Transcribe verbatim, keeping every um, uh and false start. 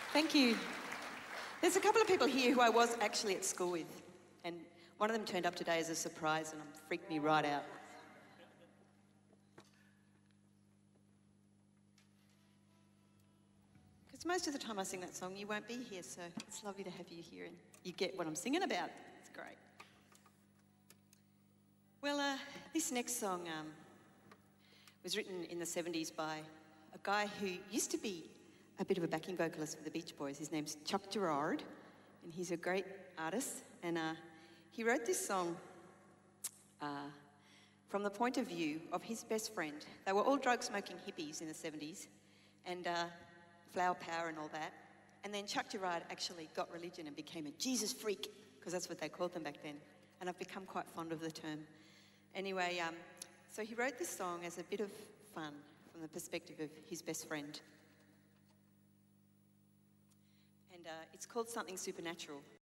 Thank you. There's a couple of people here who I was actually at school with, and one of them turned up today as a surprise and freaked me right out. Because most of the time I sing that song, you won't be here, so it's lovely to have you here and you get what I'm singing about. It's great. Well, uh, this next song um, was written in the seventies by a guy who used to be a bit of a backing vocalist for the Beach Boys. His name's Chuck Girard, and he's a great artist. And uh, he wrote this song uh, from the point of view of his best friend. They were all drug-smoking hippies in the seventies, and uh, flower power and all that. And then Chuck Girard actually got religion and became a Jesus freak, because that's what they called them back then. And I've become quite fond of the term. Anyway, um, so he wrote this song as a bit of fun from the perspective of his best friend. And uh, it's called Something Supernatural.